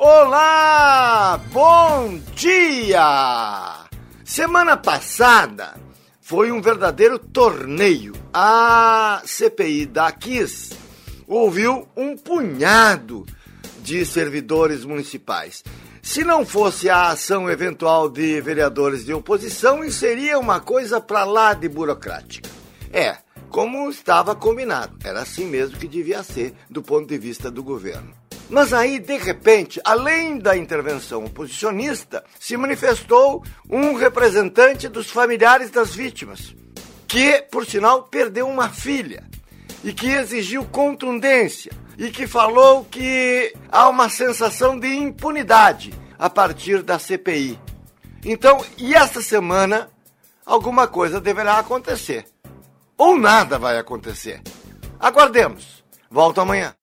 Olá, bom dia! Semana passada foi um verdadeiro torneio. A CPI da Kiss ouviu um punhado de servidores municipais. Se não fosse a ação eventual de vereadores de oposição, isso seria uma coisa para lá de burocrática. Como estava combinado, era assim mesmo que devia ser do ponto de vista do governo. Mas aí, de repente, além da intervenção oposicionista, se manifestou um representante dos familiares das vítimas, que, por sinal, perdeu uma filha e que exigiu contundência e que falou que há uma sensação de impunidade a partir da CPI. Então, e esta semana, alguma coisa deverá acontecer. Ou nada vai acontecer. Aguardemos. Volto amanhã.